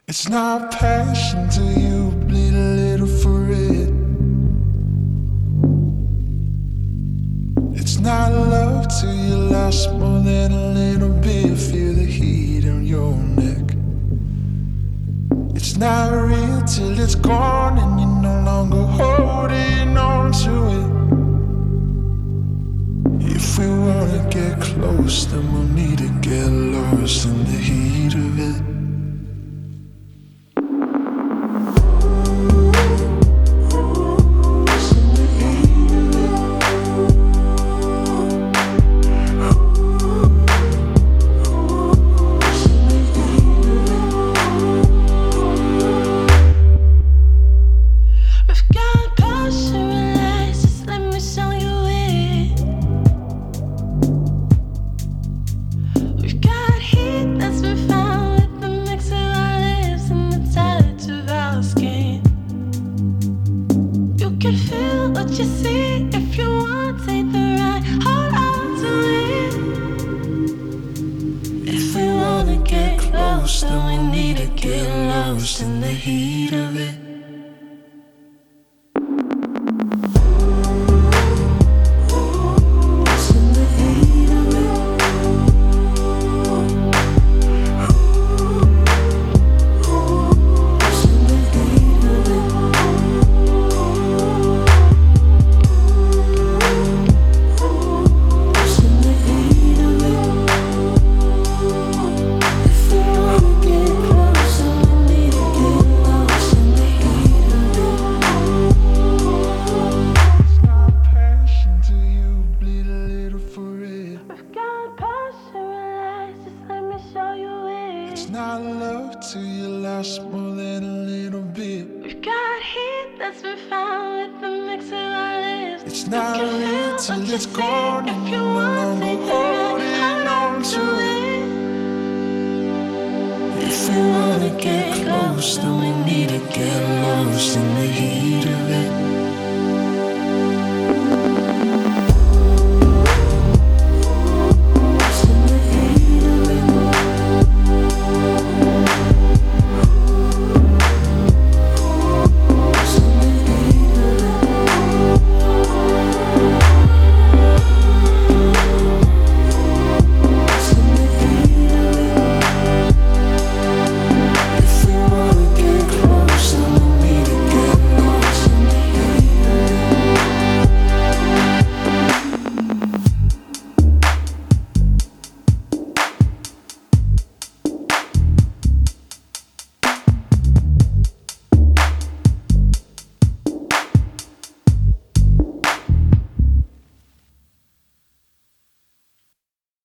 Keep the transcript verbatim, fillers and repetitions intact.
It's not passion till you bleed a little for it. It's not love till you lost more than a little bit. Feel the heat on your neck. It's not real till it's gone and you're no longer holding on to it. If we wanna get close, then we'll need to get lost in the heat of it. If we wanna get close, then we need to get lost in the heat of it.